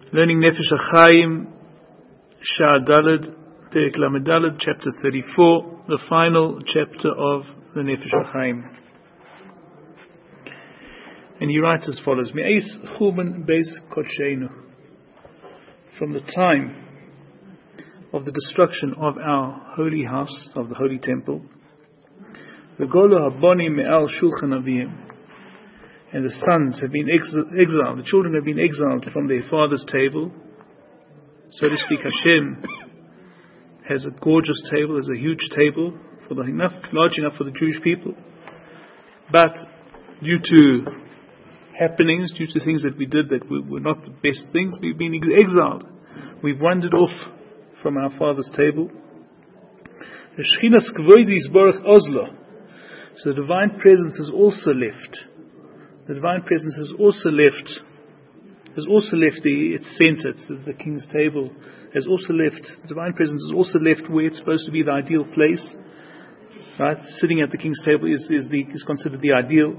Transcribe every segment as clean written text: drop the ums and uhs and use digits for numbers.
Learning Nefesh HaChaim, Shah Daled, Perek Lamed Daled, chapter 34, the final chapter of the Nefesh HaChaim. And he writes as follows: Me'ez Churban Beis Kodsheinu, from the time of the destruction of our holy house, of the holy temple, V'golu haboni me'al shulchan avim, and the sons have been exiled, the children have been exiled from their father's table. So to speak, Hashem has a gorgeous table, has a huge table, large enough for the Jewish people. But due to happenings, due to things that we did that were not the best things, we've been exiled. We've wandered off from our father's table. So the divine presence has also left. The divine presence has also left its center. It's the king's table has also left. The divine presence has also left where it's supposed to be the ideal place. Right, sitting at the king's table is considered the ideal.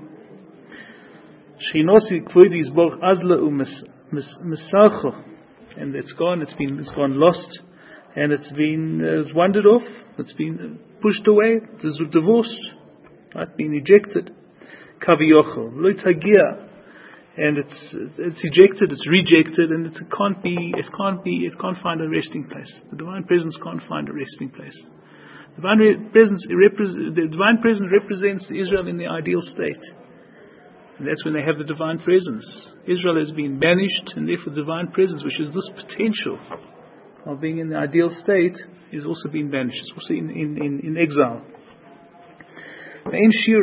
And it's gone. It's gone lost, and it's wandered off. It's been pushed away. It's divorced. Right, been ejected. Kaviyochel, lo tagia, and it's ejected, it's rejected, and it can't find a resting place. The divine presence can't find a resting place. The divine presence represents Israel in the ideal state, and that's when they have the divine presence. Israel has been banished, and therefore the divine presence, which is this potential of being in the ideal state, is also being banished. It's also in exile. What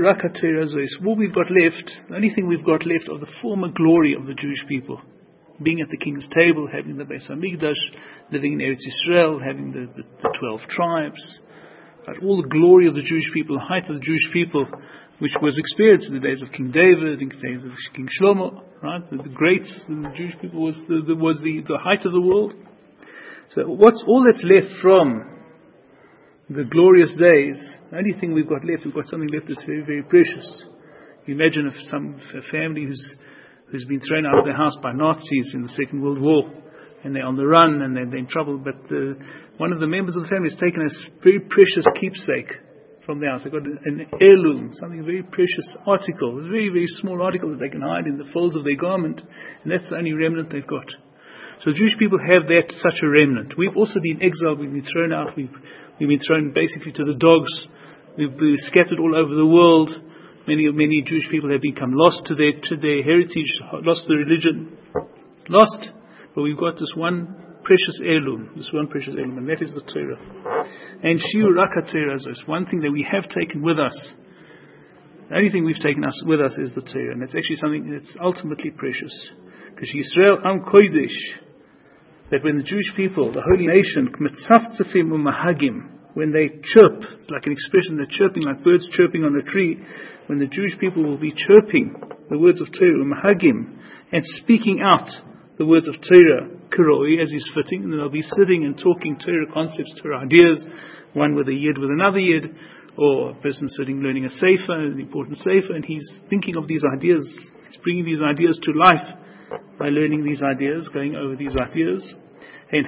we've got left, the only thing we've got left of the former glory of the Jewish people, being at the king's table, having the Beis Hamikdash, living in Eretz Yisrael, having the 12 tribes, right? All the glory of the Jewish people, the height of the Jewish people, which was experienced in the days of King David, in the days of King Shlomo, right? The greats, the Jewish people was the height of the world. So what's all that's left from the glorious days? The only thing we've got something left that's very, very precious. You imagine a family who's been thrown out of their house by Nazis in the Second World War, and they're on the run and they're in trouble, but one of the members of the family has taken a very precious keepsake from the house. They've got an heirloom, something very precious article, a very, very small article that they can hide in the folds of their garment, and that's the only remnant they've got. So the Jewish people have such a remnant. We've also been exiled, we've been thrown out, we've been thrown basically to the dogs. We've been scattered all over the world. Many Jewish people have become lost to their heritage, lost to their religion, lost. But we've got this one precious heirloom, and that is the Torah. And Shiur Raka Torah is one thing that we have taken with us. The only thing we've taken with us is the Torah, and it's actually something that's ultimately precious. Because Yisrael Am Kodesh, that when the Jewish people, the holy nation, Kmetzaftzefim Umahagim, when they chirp, it's like an expression, they're chirping like birds chirping on a tree. When the Jewish people will be chirping the words of Torah, Umahagim, and speaking out the words of Torah, Kuroi, as is fitting, and they'll be sitting and talking Torah concepts, Torah ideas, one with a yid with another yid, or a person sitting learning a sefer, an important sefer, and he's thinking of these ideas, he's bringing these ideas to life by learning these ideas, going over these ideas. And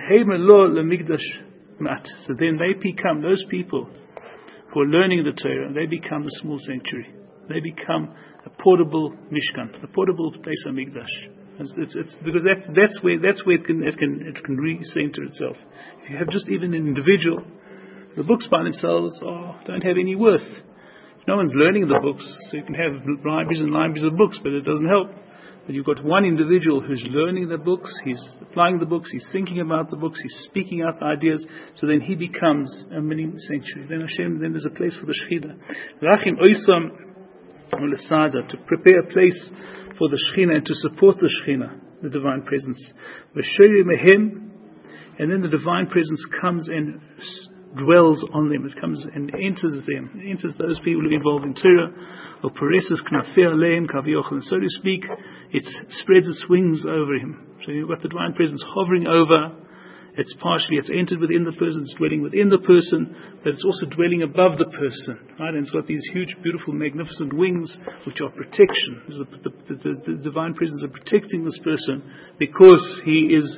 so then they become, those people who are learning the Torah, they become the small sanctuary. They become a portable Mishkan, a portable Beis Hamikdash. It's because that's where it can recenter itself. If you have just even an individual, the books by themselves don't have any worth. No one's learning the books, so you can have libraries and libraries of books, but it doesn't help. But you've got one individual who's learning the books, he's applying the books, he's thinking about the books, he's speaking out ideas, so then he becomes a mini sanctuary. Then there's a place for the Shechina. Rachim Oisam Ulasada, to prepare a place for the Shechina and to support the Shechina, the divine presence. Mehem, and then the divine presence comes and dwells on them. It comes and enters them. It enters those people who are involved in Torah. Or pareses knafei aleim kaviochel, and so to speak, it spreads its wings over him. So you've got the divine presence hovering over. It's entered within the person, it's dwelling within the person, but it's also dwelling above the person, right? And it's got these huge, beautiful, magnificent wings, which are protection. The divine presence is protecting this person because he is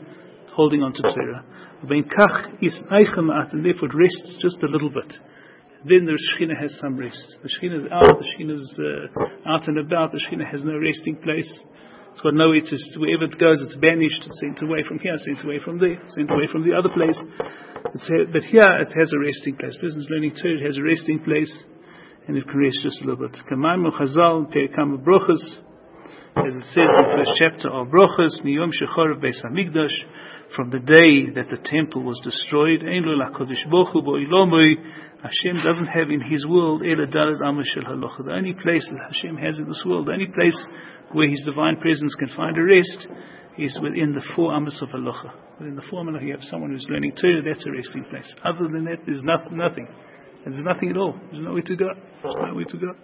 holding on to Torah. And therefore it rests just a little bit. Then the Shekhinah has some rest. The Shekhinah is out, the Shekhinah is out and about, the Shekhinah has no resting place. It's got nowhere to, wherever it goes, it's banished, it's sent away from here, sent away from there, sent away from the other place. But here it has a resting place. Person is learning Torah, it has a resting place, and it can rest just a little bit. Kamayim Chazal, Perikam Brochus, as it says in the first chapter of Brochus, Miyom Shecharav Beis HaMikdash, from the day that the temple was destroyed, Ein Lo LaKadosh Baruch Hu Bo Ilomoi, Hashem doesn't have in His world Ela Daled Amos Shel Halacha. The only place that Hashem has in this world, the only place where His divine presence can find a rest, is within the 4 Amos of Halacha. Within the 4 Amos, you have someone who's learning Torah, that's a resting place. Other than that, there's nothing. There's nothing at all. There's nowhere to go. There's nowhere to go.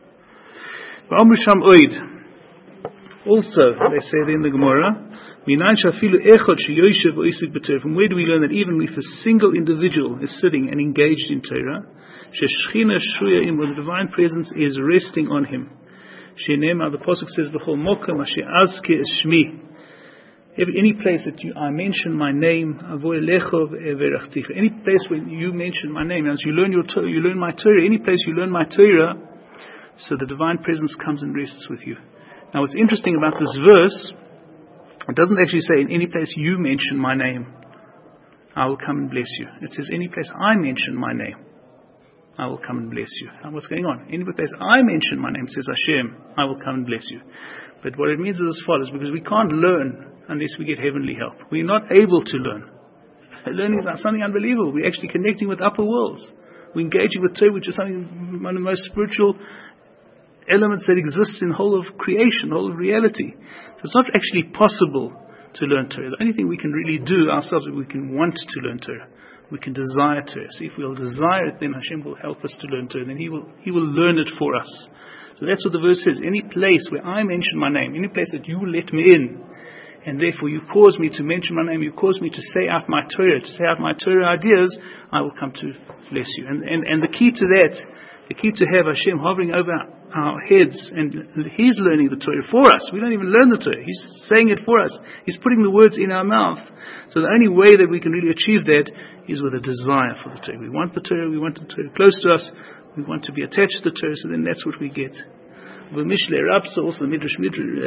Also, they say in the Gemara, from where do we learn that even if a single individual is sitting and engaged in Torah, where the divine presence is resting on him? The Pasuk says, any place that I mention my name, any place when you mention my name, as you learn your Torah, you learn my Torah, any place you learn my Torah, so the divine presence comes and rests with you. Now what's interesting about this verse, it doesn't actually say in any place you mention my name, I will come and bless you. It says any place I mention my name, I will come and bless you. Now what's going on? Any place I mention my name, says Hashem, I will come and bless you. But what it means is as follows, because we can't learn unless we get heavenly help. We're not able to learn. Learning is something unbelievable. We're actually connecting with upper worlds. We're engaging with Torah, which is something, one of the most spiritual elements that exists in the whole of creation, the whole of reality. So it's not actually possible to learn Torah. The only thing we can really do ourselves is we can want to learn Torah. We can desire Torah. So if we'll desire it, then Hashem will help us to learn Torah. Then He will learn it for us. So that's what the verse says. Any place where I mention my name, any place that you let me in, and therefore you cause me to mention my name, you cause me to say out my Torah, to say out my Torah ideas, I will come to bless you. And the key to that, the key to have Hashem hovering over our heads, and He's learning the Torah for us. We don't even learn the Torah. He's saying it for us. He's putting the words in our mouth. So the only way that we can really achieve that is with a desire for the Torah. We want the Torah, we want the Torah close to us, we want to be attached to the Torah, so then that's what we get. The Mishle Rapsa, also the Midrash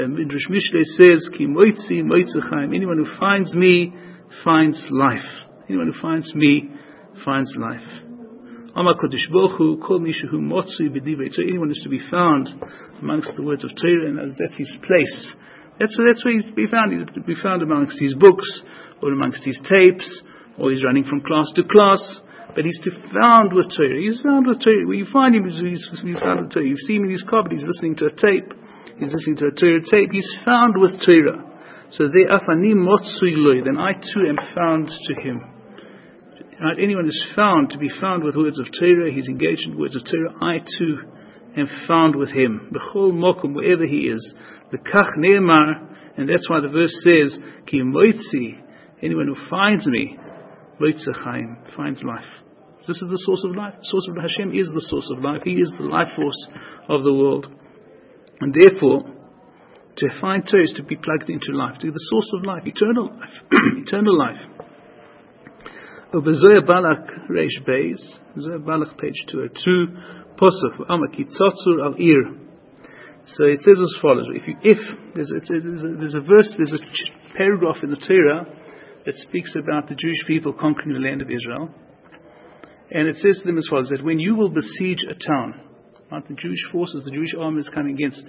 Mishle says, Ki moitzi moitzechaim. Anyone who finds me finds life. Anyone who finds me finds life. Amar Kodesh Baruch Hu, Kol Mishu Motzui B'divrei. So anyone is to be found amongst the words of Torah, and that's his place. That's where he's to be found. He's to be found amongst his books, or amongst his tapes, or he's running from class to class. But he's to be found with Torah. He's found with Torah. Where you find him, he's found with Torah. You see him in his carpet, he's listening to a tape. He's listening to a Torah tape. He's found with Torah. So there, Afani Motzui Loi, then I too am found to him. Right? Anyone is found to be found with words of Torah, he's engaged in words of Torah, I too am found with him. B'chol mokum, wherever he is. The kach ne'emar, and that's why the verse says, Ki moitzi, anyone who finds me, moitzechaim, finds life. This is the source of life. The source of Hashem is the source of life. He is the life force of the world. And therefore, to find Torah is to be plugged into life, to the source of life, eternal life. Eternal life. Over Zohar Balak Reish Beis, Zohar Balak page 202, Posach Amaki Tzotzur Al Ir. So it says as follows: If there's a verse, there's a paragraph in the Torah that speaks about the Jewish people conquering the land of Israel, and it says to them as follows: that when you will besiege a town, right, the Jewish forces, the Jewish army is coming against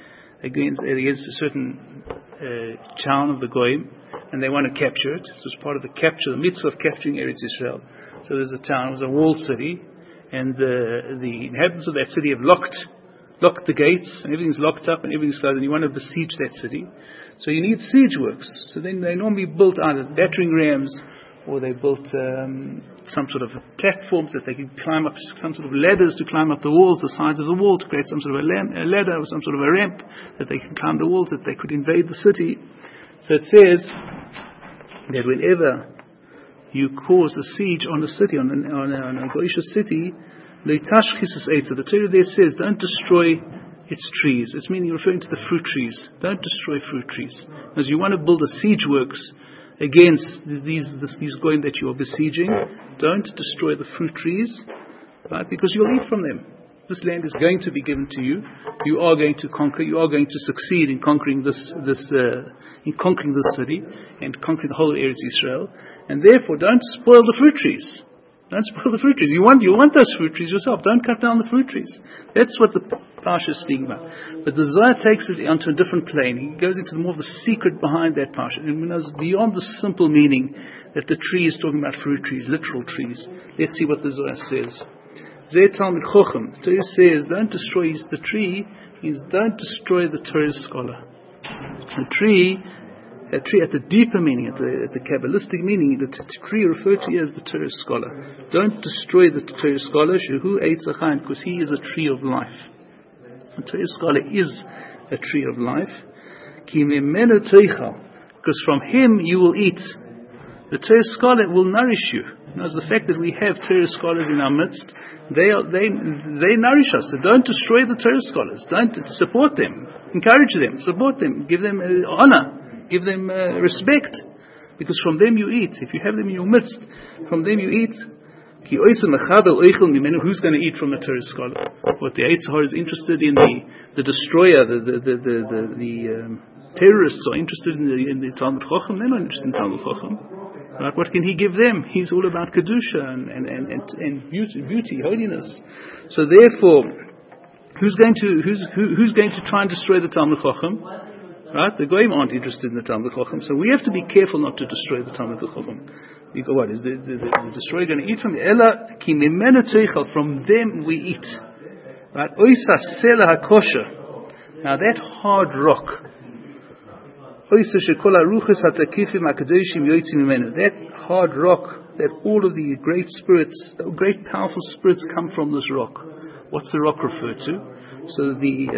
a certain town of the Goyim, and they want to capture it. So it's part of the capture, the mitzvah of capturing Eretz Israel. So there's a town, it was a walled city, and the inhabitants of that city have locked the gates, and everything's locked up and everything's closed, and you want to besiege that city. So you need siege works. So then they normally built either battering rams, or they built some sort of platforms that they could climb up, some sort of ladders to climb up the walls, the sides of the wall, to create some sort of a ladder or some sort of a ramp that they can climb the walls, that they could invade the city. So it says that whenever you cause a siege on a city, on a Goyish city, the Torah there says, don't destroy its trees. It's meaning referring to the fruit trees. Don't destroy fruit trees. As you want to build a siege works, against these goyim that you are besieging. Don't destroy the fruit trees, right? Because you'll eat from them. This land is going to be given to you. You are going to conquer. You are going to succeed in conquering this city and conquering the whole Eretz Israel. And therefore, don't spoil the fruit trees. Don't spoil the fruit trees. You want those fruit trees yourself. Don't cut down the fruit trees. That's what the Parsha is speaking about. But the Zohar takes it onto a different plane. He goes into more of the secret behind that Parsha. And when beyond the simple meaning that the tree is talking about fruit trees, literal trees. Let's see what the Zohar says. Zeh Talmid Chochem. The Torah says, don't destroy the tree, means don't destroy the Torah scholar. The tree at the deeper meaning, at the Kabbalistic meaning, the tree referred to here as the Torah scholar. Don't destroy the Torah scholar, Shehu Eitz HaChaim, because he is a tree of life. The Torah scholar is a tree of life. Ki mimenu teichal, because from him you will eat. The Torah scholar will nourish you. Notice the fact that we have Torah scholars in our midst, they nourish us. So don't destroy the Torah scholars. Don't support them, encourage them, support them, give them honor. Give them respect, because from them you eat. If you have them in your midst, from them you eat. Who's going to eat from the Torah scholar? What the Eitz Har is interested in, the destroyer, the terrorists are interested in the Talmid Chochem. They're not interested in Talmid Chochem. Right? What can he give them? He's all about kedusha and beauty, holiness. So therefore, who's going to try and destroy the Talmid Chochem? Right? The goyim aren't interested in the Talmid Chochem, so we have to be careful not to destroy the Talmid Chochem. You go, what is the destroyer going to eat from? Ela ki mimenu teichal, from them we eat. Right? Oisa sela hakosher. Now that hard rock. Oisa shekol haruchos hatakifim hakadoshim yotzim mimenu. That hard rock, that all of the great spirits, the great powerful spirits come from this rock. What's the rock referred to? So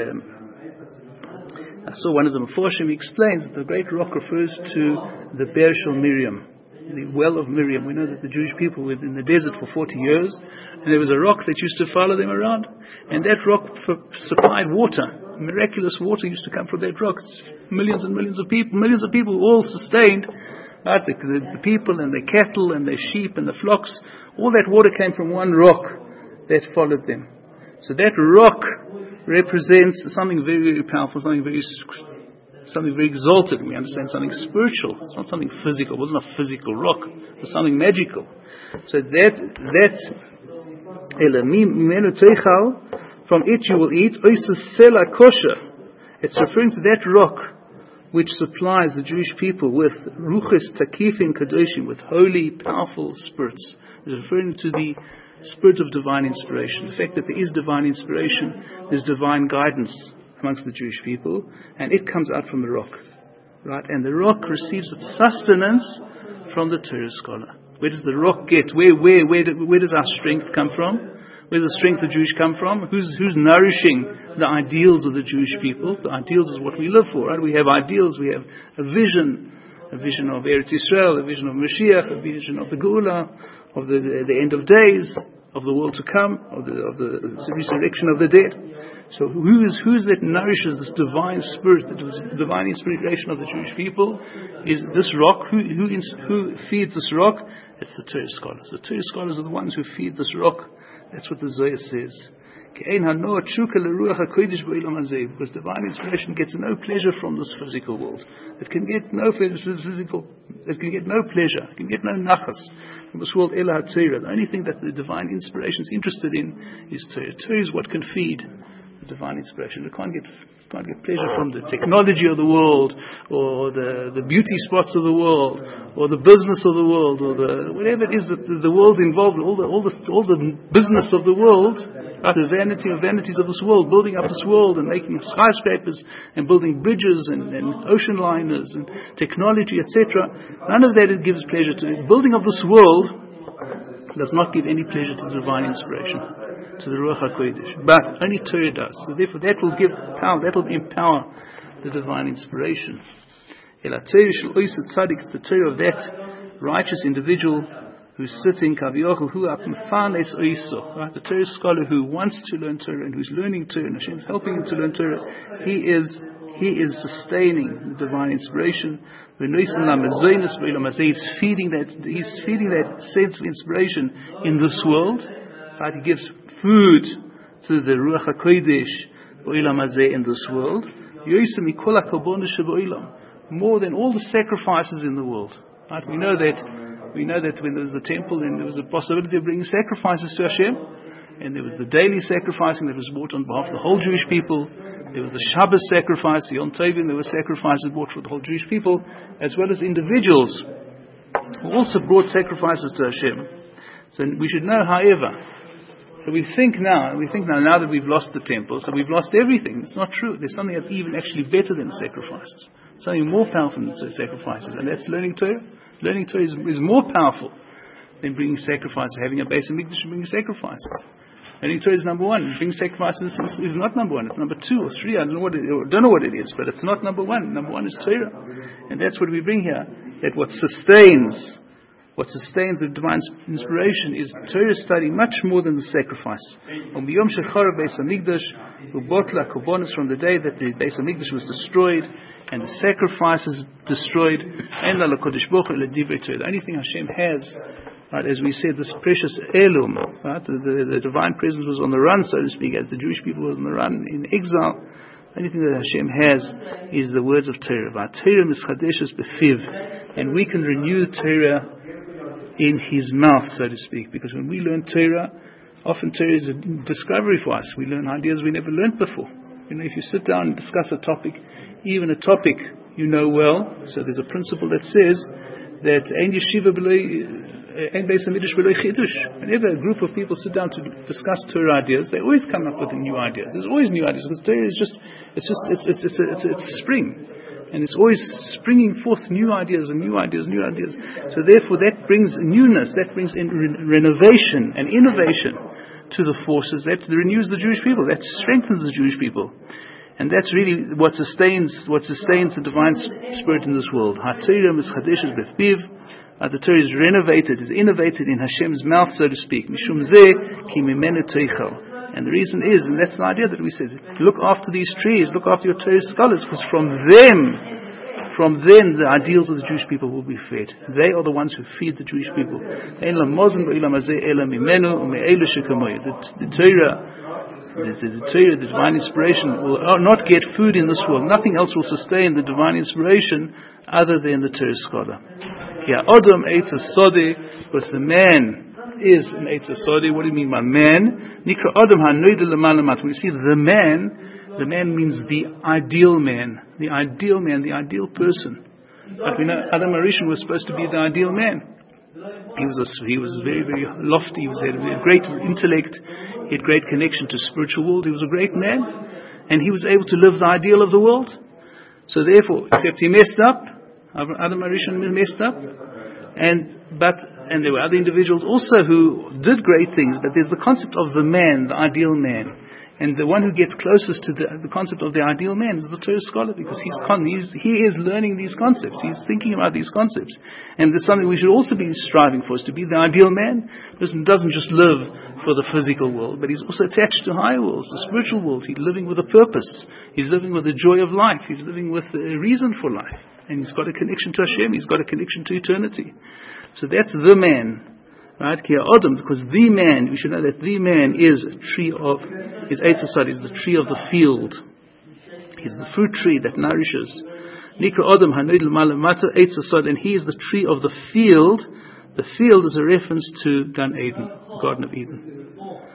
I saw one of the Meforshim explains that the great rock refers to the Be'er Shel Miriam, the well of Miriam. We know that the Jewish people were in the desert for 40 years, and there was a rock that used to follow them around, and that rock supplied water. Miraculous water used to come from that rock. Millions and millions of people all sustained. Right? The people and their cattle and their sheep and the flocks, all that water came from one rock that followed them. So that rock represents something very, very powerful, something very exalted. We understand something spiritual. It's not something physical. It wasn't a physical rock. It was something magical. So from it you will eat. It's referring to that rock which supplies the Jewish people with ruchos takifim kadoshim, with holy, powerful spirits. It's referring to the spirit of divine inspiration. The fact that there is divine inspiration, there's divine guidance amongst the Jewish people, and it comes out from the rock, right? And the rock receives its sustenance from the Torah scholar. Where does the rock get? Where does our strength come from? Where does the strength of the Jewish come from? Who's nourishing the ideals of the Jewish people? The ideals is what we live for, right? We have ideals. We have a vision of Eretz Yisrael, a vision of Mashiach, a vision of the Geula, of the end of days, of the world to come, of the resurrection of the dead. So who's that nourishes this divine spirit, the divine inspiration of the Jewish people? Is this rock? Who feeds this rock? It's the Torah scholars. The Torah scholars are the ones who feed this rock. That's what the Zohar says. Because divine inspiration gets no pleasure from this physical world. It can get no pleasure. It can get no pleasure. It can get no nachas from this world. Ela HaTorah. The only thing that the divine inspiration is interested in is Torah. Torah is what can feed the divine inspiration. It can't get pleasure from the technology of the world, or the beauty spots of the world, or the business of the world, or whatever it is that the world's involved in, all the business of the world, right? The vanity of vanities of this world, building up this world and making skyscrapers and building bridges and ocean liners and technology, etc. None of that gives pleasure to it. Building of this world does not give any pleasure to the divine inspiration, to the Ruach HaKodesh. But only Torah does. So therefore that will give power, that will empower the divine inspiration. The Torah of that righteous individual who's sitting, Kaviochel, who Apmfanes Oiso, right? The Torah scholar who wants to learn Torah and who's learning Torah, and Hashem's helping him to learn Torah, he is He is sustaining the divine inspiration. He's feeding that sense of inspiration in this world. Right? He gives food to the Ruach HaKodesh in this world. More than all the sacrifices in the world. Right? We know that when there was the temple, then there was a possibility of bringing sacrifices to Hashem, and there was the daily sacrificing that was brought on behalf of the whole Jewish people. There was the Shabbos sacrifice, the Yom Tovim, there were sacrifices brought for the whole Jewish people, as well as individuals who also brought sacrifices to Hashem. So we should know, however, so we think now that we've lost the temple, so we've lost everything. It's not true. There's something that's even actually better than sacrifices. Something more powerful than sacrifices, and that's learning Torah. Learning Torah is more powerful than bringing sacrifices, having a Beis Hamikdash and bringing sacrifices. Learning Torah is number one. Bringing sacrifices is not number one. It's number two or three. I don't know what it is, but it's not number one. Number one is Torah, and that's what we bring here. That what sustains the divine inspiration is Torah study much more than the sacrifice. From the day that the Beis Hamikdash was destroyed and the sacrifices destroyed, and the only thing Hashem has, right, as we said, this precious heirloom, right, the divine presence was on the run, so to speak, as the Jewish people were on the run in exile. The only thing that Hashem has is the words of Torah. And we can renew Torah in His mouth, so to speak, because when we learn Torah, often Torah is a discovery for us. We learn ideas we never learned before. If you sit down and discuss a topic, even a topic you know well, so there's a principle that says that ein yeshiva ein beis hamidrash b'lo chidush. Whenever a group of people sit down to discuss Torah ideas, they always come up with a new idea. There's always new ideas because Torah is it's a spring, and it's always springing forth new ideas. So therefore, that brings newness, that brings in renovation and innovation to the forces. That renews the Jewish people. That strengthens the Jewish people. And that's really what sustains the divine spirit in this world. The Torah is renovated, is innovated in Hashem's mouth, so to speak. And the reason is, and that's the idea that we said, look after these trees, look after your Torah scholars, because from them the ideals of the Jewish people will be fed. They are the ones who feed the Jewish people. The Torah, the divine inspiration, will not get food in this world. Nothing else will sustain the divine inspiration other than the Torah scholar. Adam eitz hasodeh, because the man is an eitz hasodeh. What do you mean by man? Nikra Adam hanoida l'malamat. We see the man means the ideal man, the ideal person. But we know Adam HaRishon was supposed to be the ideal man. He was very, very lofty. He had a great intellect. He had great connection to spiritual world. He was a great man, and he was able to live the ideal of the world. So therefore, except he messed up, Adam HaRishon messed up, and there were other individuals also who did great things. But there's the concept of the man, the ideal man. And the one who gets closest to the concept of the ideal man is the Torah scholar, because he is learning these concepts. He's thinking about these concepts. And there's something we should also be striving for, is to be the ideal man. The person doesn't just live for the physical world, but he's also attached to higher worlds, the spiritual worlds. He's living with a purpose. He's living with the joy of life. He's living with a reason for life. And he's got a connection to Hashem. He's got a connection to eternity. So that's the man. Right? Because the man, we should know that the man is a tree of, his Eitz Hasad is the tree of the field. He's the fruit tree that nourishes. Nikra Adam hanoidel malamata Eitz Hasad, and he is the tree of the field. The field is a reference to Gan Eden, the Garden of Eden.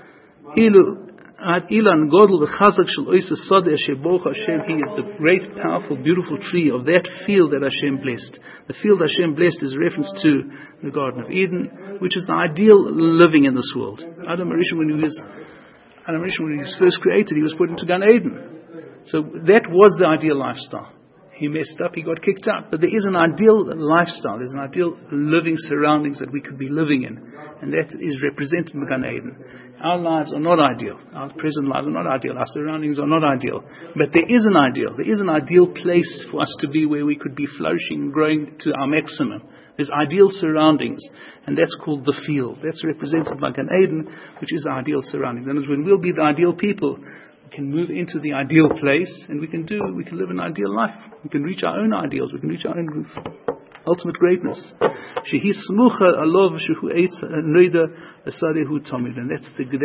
Ilan Godel v'chazak shel oisas sadeh asher boch Hashem. He is the great, powerful, beautiful tree of that field that Hashem blessed. The field Hashem blessed is a reference to the Garden of Eden, which is the ideal living in this world. Adam HaRishon, when he was first created, he was put into Gan Eden. So that was the ideal lifestyle. He messed up, he got kicked out. But there is an ideal lifestyle, there's an ideal living surroundings that we could be living in. And that is represented in Gan Eden. Our lives are not ideal. Our present lives are not ideal. Our surroundings are not ideal. But there is an ideal. There is an ideal place for us to be where we could be flourishing and growing to our maximum. There's ideal surroundings. And that's called the field. That's represented by Gan Eden, which is our ideal surroundings. And when we'll be the ideal people, We can move into the ideal place, and we can live an ideal life. We can reach our own ideals. We can reach our own ultimate greatness. Shehi smucha alov shehu eitz noida asadehu tamid, and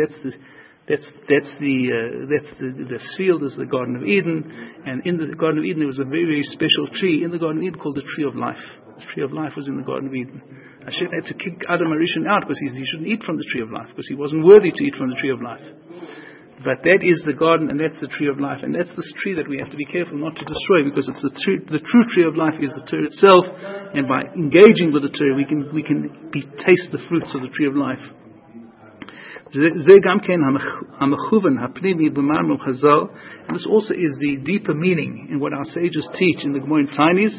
this field is the Garden of Eden, and in the Garden of Eden there was a very, very special tree in the Garden of Eden called the Tree of Life. The Tree of Life was in the Garden of Eden. Hashem had to kick Adam HaRishon out because he shouldn't eat from the Tree of Life, because he wasn't worthy to eat from the Tree of Life. But that is the garden, and that's the Tree of Life, and that's this tree that we have to be careful not to destroy, because it's the true Tree of Life is the Torah itself, and by engaging with the Torah we can taste the fruits of the Tree of Life. And this also is the deeper meaning in what our sages teach in the Gemara in Tainis.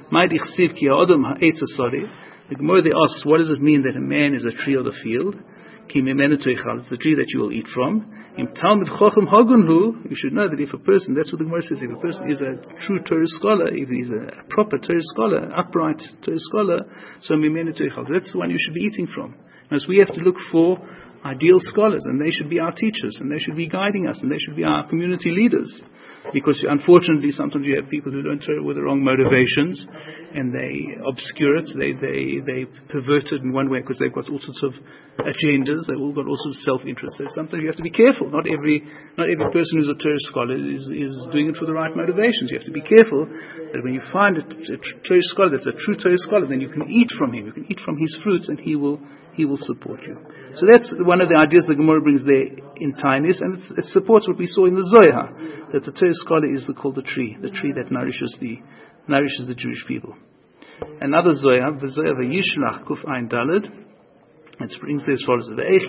The Gemara there asks, what does it mean that a man is a tree of the field? It's the tree that you will eat from. You should know that if a person, that's what the Gemara says, if a person is a true Torah scholar, if he's a proper Torah scholar, upright Torah scholar, so that's the one you should be eating from. Because we have to look for ideal scholars, and they should be our teachers, and they should be guiding us, and they should be our community leaders. Because unfortunately sometimes you have people who learn Torah with the wrong motivations, and they obscure it, they pervert it in one way because they've got all sorts of agendas, they've all got all sorts of self-interest. So sometimes you have to be careful. Not every person who's a Torah scholar is doing it for the right motivations. You have to be careful that when you find a Torah scholar that's a true Torah scholar, then you can eat from him, you can eat from his fruits, and he will support you. So that's one of the ideas the Gemara brings there in Tainis, and it supports what we saw in the Zohar, that the Torah scholar is called the tree that nourishes the Jewish people. Another Zohar, the Zohar Vayishlach Kuf Ein Daled, it brings there as follows: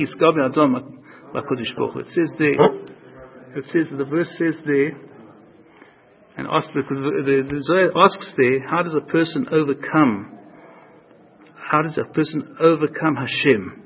it says the verse says there, and the Zohar asks there, how does a person overcome Hashem?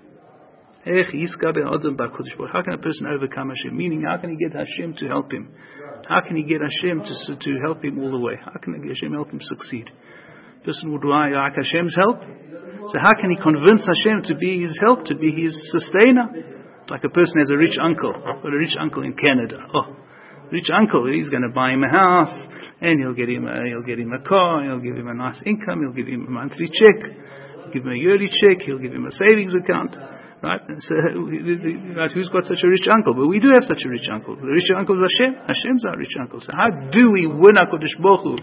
How can a person overcome Hashem? Meaning, how can he get Hashem to help him? How can he get Hashem to help him all the way? How can Hashem help him succeed? A person would like Hashem's help. So how can he convince Hashem to be his help, to be his sustainer? Like a person has a rich uncle, got a rich uncle in Canada. Rich uncle, he's going to buy him a house, and he'll get him a car, he'll give him a nice income, he'll give him a monthly check, give him a yearly check, he'll give him a savings account. Right? So, who's got such a rich uncle? But we do have such a rich uncle. The rich uncle is Hashem. Hashem's our rich uncle. So how do we win HaKadosh Baruch Hu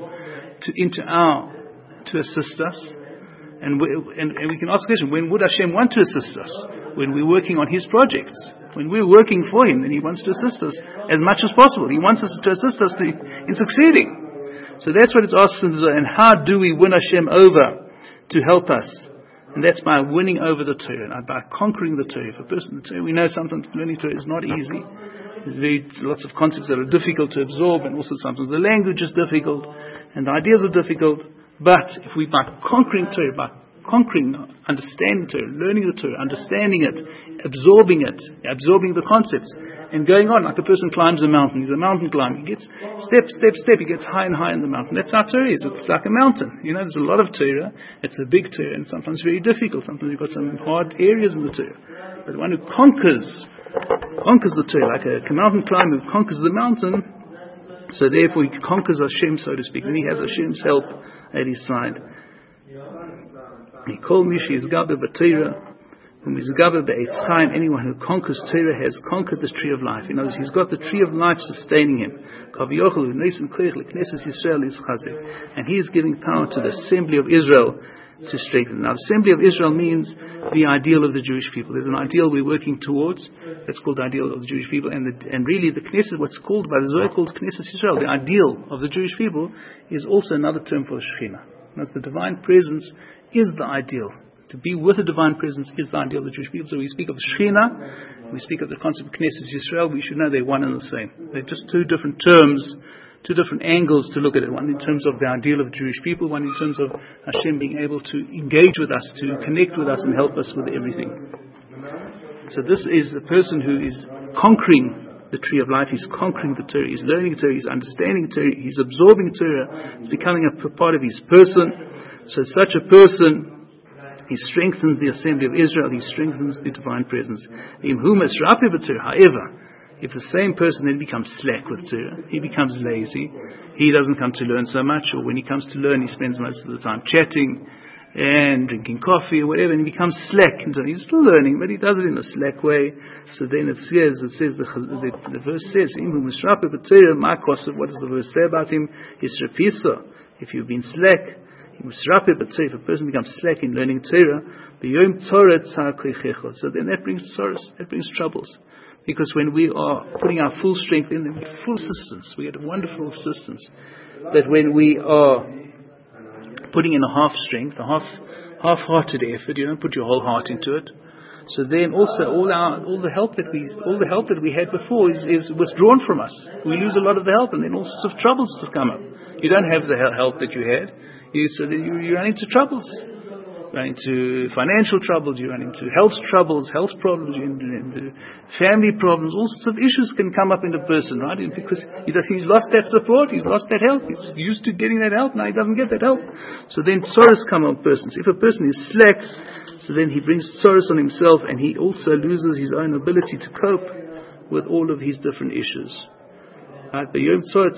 to assist us? And we can ask the question, when would Hashem want to assist us? When we're working on His projects. When we're working for Him, then He wants to assist us as much as possible. He wants us to assist us in succeeding. So that's what it asks in the Zohar. And how do we win Hashem over to help us? And that's by winning over the Torah, and by conquering the Torah. For a person, the Torah, we know sometimes learning Torah is not easy. There's lots of concepts that are difficult to absorb, and also sometimes the language is difficult, and the ideas are difficult. But if we, by conquering Torah, understanding Torah, learning the Torah, understanding it, absorbing the concepts, and going on, like a person climbs a mountain, he's a mountain climber, he gets step, he gets higher and higher in the mountain. That's how Torah is. It's like a mountain. There's a lot of Torah, it's a big Torah, and sometimes very difficult. Sometimes you've got some hard areas in the Torah. But the one who conquers the Torah, like a mountain climber who conquers the mountain, so therefore he conquers Hashem, so to speak, and he has Hashem's help at his side. He called me, she is Gabe B'Torah, whom is Gabe B'Etz Chaim. Anyone who conquers Torah has conquered this tree of life. He's got the tree of life sustaining him. And he is giving power to the assembly of Israel to strengthen. Now, the assembly of Israel means the ideal of the Jewish people. There's an ideal we're working towards. That's called the ideal of the Jewish people. And really, the Knesset, what's called by the Zohar called Knesset Yisrael, the ideal of the Jewish people, is also another term for Shekhinah. That's the divine presence is the ideal. To be with the divine presence is the ideal of the Jewish people. So we speak of Shekhinah, we speak of the concept of Knesset Yisrael, we should know they're one and the same. They're just two different terms, two different angles to look at it. One in terms of the ideal of Jewish people, one in terms of Hashem being able to engage with us, to connect with us and help us with everything. So this is the person who is conquering the tree of life. He's conquering the Torah, he's learning Torah, he's understanding Torah, he's absorbing Torah, it's becoming a part of his person. So such a person, he strengthens the assembly of Israel, he strengthens the divine presence. However, If the same person then becomes slack with Torah, he becomes lazy, he doesn't come to learn so much, or when he comes to learn, he spends most of the time chatting and drinking coffee or whatever, and he becomes slack. He's still learning, but he does it in a slack way. So then it says the verse says, what does the verse say about him? If you've been slack, if a person becomes slack in learning Torah, so then that brings sorrows, that brings troubles. Because when we are putting our full strength in, we have full assistance. We get a wonderful assistance. That when we are putting in a half strength, a half-hearted effort, you don't put your whole heart into it. So then also all the help that we had before is withdrawn from us. We lose a lot of the help, and then all sorts of troubles have come up. You don't have the help that you had, so then you run into troubles. You run into financial troubles, you run into health troubles, health problems, you run into family problems. All sorts of issues can come up in a person, right? And because he's lost that support, he's lost that help. He's used to getting that help, now he doesn't get that help. So then sorrows come on persons. If a person is slack, so then he brings sorrows on himself, and he also loses his own ability to cope with all of his different issues. He himself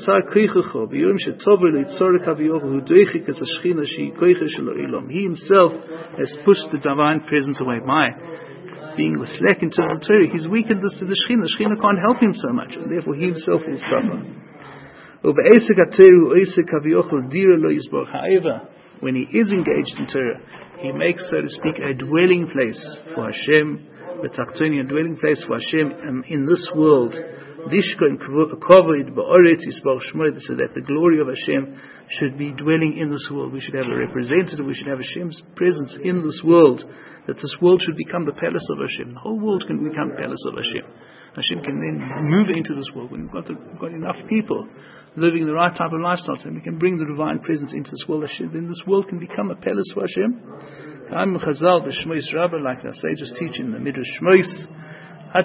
has pushed the divine presence away. Being slack in terms of Torah, he's weakened this to the Shekhinah. The Shekhinah can't help him so much, and therefore he himself will suffer. However, when he is engaged in Torah, he makes, so to speak, a dwelling place for Hashem, a dwelling place for Hashem in this world. So that the glory of Hashem should be dwelling in this world. We should have a representative, we should have Hashem's presence in this world, that this world should become the palace of Hashem. The whole world can become the palace of Hashem. Hashem can then move into this world. When we've got enough people living the right type of lifestyle, and we can bring the divine presence into this world, then this world can become a palace for Hashem. Like the sages teach in the Midrash Shmois, the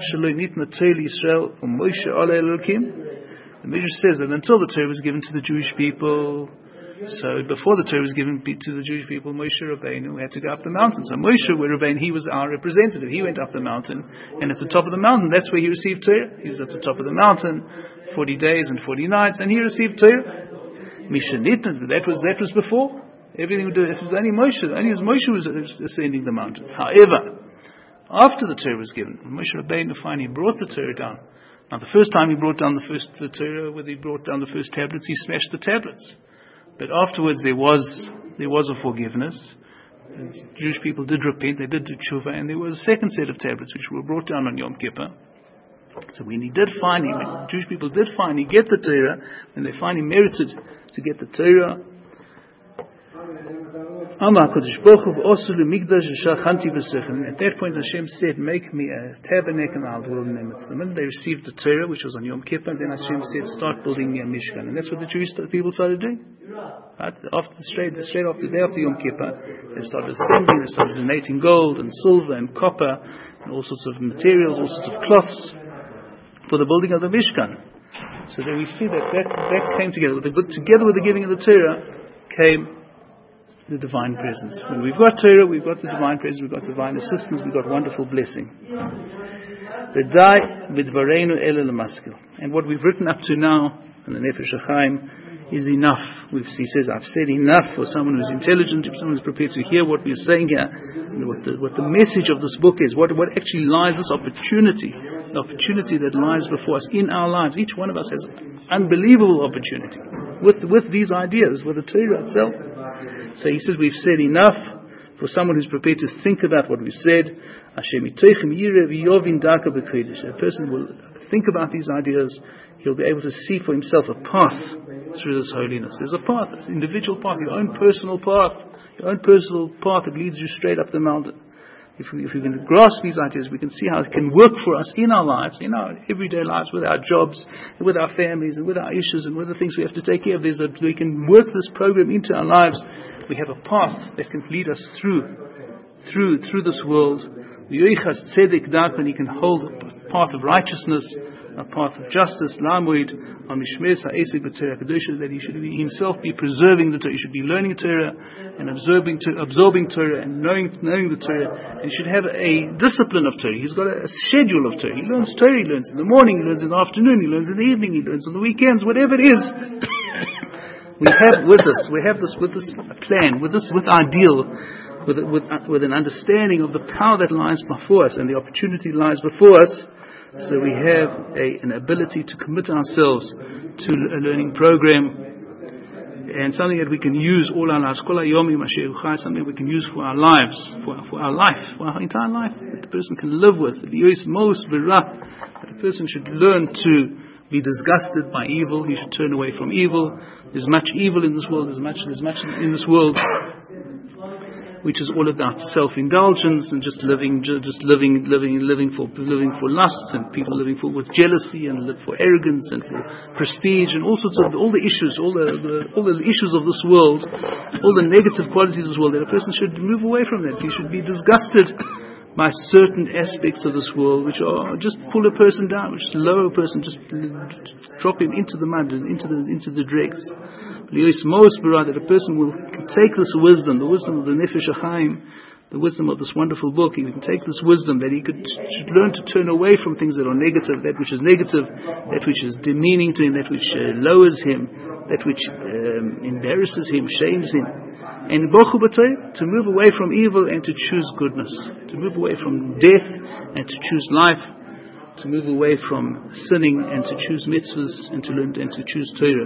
Midrash says that until the Torah was given to the Jewish people, so before the Torah was given to the Jewish people, Moshe Rabbeinu had to go up the mountain. So Moshe Rabbeinu, he was our representative. He went up the mountain, and at the top of the mountain, that's where he received Torah. He was at the top of the mountain, 40 days and 40 nights, and he received Torah. That was before. Everything it was only Moshe. Only as Moshe was ascending the mountain. However, after the Torah was given, Moshe Rabbeinu finally brought the Torah down. Now, the first time he brought down the Torah, when he brought down the first tablets, he smashed the tablets. But afterwards, there was a forgiveness. The Jewish people did repent, they did do tshuva, and there was a second set of tablets which were brought down on Yom Kippur. So when Jewish people did finally get the Torah, when they finally merited to get the Torah, at that point Hashem said, make me a tabernacle and I'll dwell in them. The minute they received the Torah, which was on Yom Kippur, then Hashem said, start building me a Mishkan. And that's what the Jewish people started doing. Right? Straight after the day after Yom Kippur, they started ascending, they started donating gold and silver and copper and all sorts of materials, all sorts of cloths for the building of the Mishkan. So then we see that came together. Together with the giving of the Torah came the divine presence. When we've got Torah, we've got the divine presence, we've got divine assistance, we've got wonderful blessing. And what we've written up to now in the Nefesh HaChaim is enough. He says, I've said enough for someone who's intelligent, if someone who's prepared to hear what we're saying here, and what the message of this book is, what actually lies, this opportunity, the opportunity that lies before us in our lives. Each one of us has an unbelievable opportunity with these ideas, with the Torah itself. So he says, we've said enough for someone who's prepared to think about what we've said. A person will think about these ideas, he'll be able to see for himself a path through this holiness. There's a path, an individual path, your own personal path that leads you straight up the mountain. If we can grasp these ideas, we can see how it can work for us in our lives, in our everyday lives, with our jobs, and with our families, and with our issues, and with the things we have to take care of. We can work this program into our lives. We have a path that can lead us through this world. The Yoichas Tzedek Darpan, he can hold a path of righteousness, a path of justice, Lamoid, Amishmes, Ha'esek B'Torah Kedusha, that he should himself be preserving the Torah. He should be learning Torah and absorbing Torah and knowing the Torah. And he should have a discipline of Torah. He's got a schedule of Torah. He learns Torah, he learns in the morning, he learns in the afternoon, he learns in the evening, he learns on the weekends, whatever it is. We have this plan, with ideal, with an understanding of the power that lies before us and the opportunity lies before us, so we have an ability to commit ourselves to a learning program and something that we can use all our lives. Something we can use for our lives, for our entire life, that the person can live with. That a person should learn to be disgusted by evil. He should turn away from evil. There's much evil in this world. There's much in this world which is all about self-indulgence and just living for lusts, and people living with jealousy and live for arrogance and for prestige and all sorts of all the issues, all the issues of this world, all the negative qualities of this world. That a person should move away from that. He should be disgusted by certain aspects of this world which are just pull a person down, which lower a person, just drop him into the mud and into the dregs. That a person will take this wisdom, the wisdom of the Nefesh HaChaim, the wisdom of this wonderful book. He can take this wisdom that he should learn to turn away from things that are negative, that which is negative, that which is demeaning to him, that which lowers him, that which embarrasses him, shames him. And to move away from evil and to choose goodness, to move away from death and to choose life, to move away from sinning and to choose mitzvahs and to learn and to choose Torah.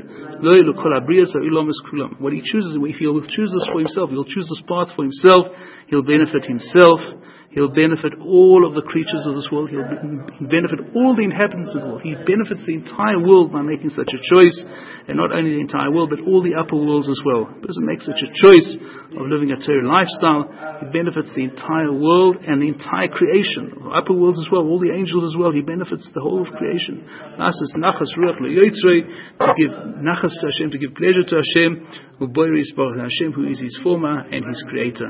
What he chooses, if he'll choose this for himself, he'll choose this path for himself, he'll benefit himself, he'll benefit all of the creatures of this world, he'll benefit all the inhabitants of the world. He benefits the entire world by making such a choice, and not only the entire world, but all the upper worlds as well. A person makes such a choice of living a Torah lifestyle, it benefits the entire world and the entire creation, the upper worlds as well, all the angels as well. He benefits the whole of creation. Nachas ruach leyotzrei, to give nachas to Hashem, to give pleasure to Hashem, Hashem, who is his former and his creator.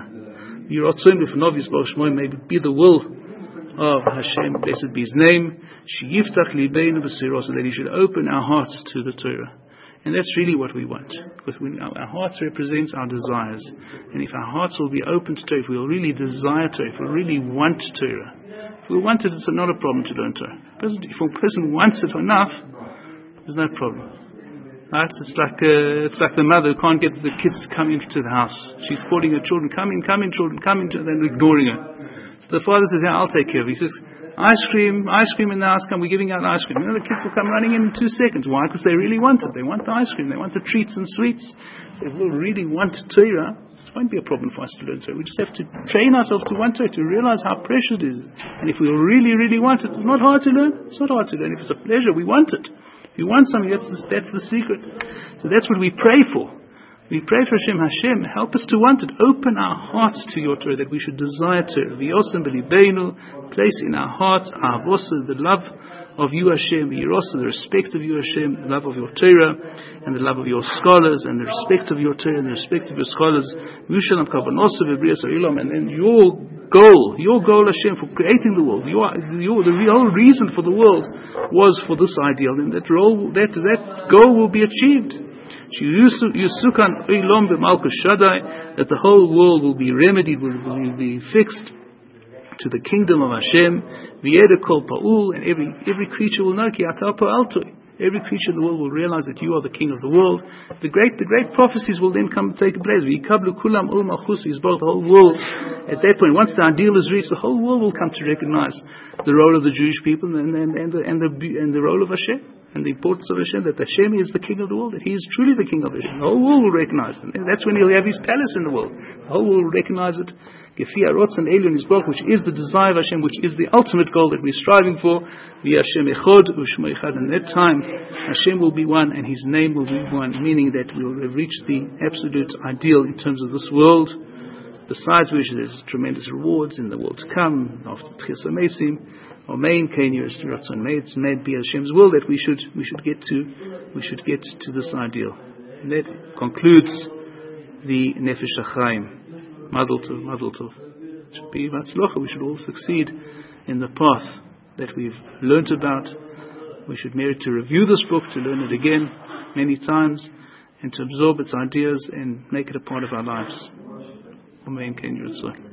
May be the will of Hashem, blessed be his name, so that he should open our hearts to the Torah. And that's really what we want, because our hearts represent our desires. And if our hearts will be open to Torah, if we will really desire Torah, if we really want Torah, if we want it, it's not a problem to learn Torah. If a person wants it enough, there's no problem. Right? It's like the mother who can't get the kids to come into the house. She's calling her children, come in, children, come in, and then ignoring her. So the father says, yeah, I'll take care of it. He says, ice cream in the house, we're giving out ice cream. The kids will come running in 2 seconds. Why? Because they really want it. They want the ice cream. They want the treats and sweets. If we really want Torah, it won't be a problem for us to learn Torah. We just have to train ourselves to want Torah, to realize how precious it is. And if we really, really want it, it's not hard to learn. It's not hard to learn. If it's a pleasure, we want it. If you want something, that's the secret. So that's what we pray for. We pray for Hashem, help us to want it. Open our hearts to your Torah, that we should desire Torah. V'yosem b'libeinu, place in our hearts, ahavosa, the love of you Hashem, v'yirosa, the respect of you Hashem, the love of your Torah, and the love of your scholars, and the respect of your Torah, and the respect of your scholars. V'yushalam kavanosa v'briyas ha'olam, and then your goal Hashem, for creating the world, the whole reason for the world was for this ideal, and that goal will be achieved. That the whole world will be remedied, will be fixed to the kingdom of Hashem. And every creature will know, every creature in the world will realize that you are the king of the world. The great prophecies will then come take place. The whole world, at that point, once the ideal is reached, the whole world will come to recognize the role of the Jewish people and the role of Hashem, and the importance of Hashem, that Hashem is the king of the world, that he is truly the king of Hashem. The whole world will recognize it. And that's when he'll have his palace in the world. The whole world will recognize it. Which is the desire of Hashem, which is the ultimate goal that we're striving for. And that time, Hashem will be one and his name will be one, meaning that we will have reached the absolute ideal in terms of this world, besides which there's tremendous rewards in the world to come, after Tchias HaMesim. Or main Kenya may be Hashem's will that we should get to this ideal. And that concludes the Nefesh HaChaim. Mazel tov. It should be Vatzlocha. We should all succeed in the path that we've learnt about, We should merit to review this book, to learn it again many times, and to absorb its ideas and make it a part of our lives. Amen.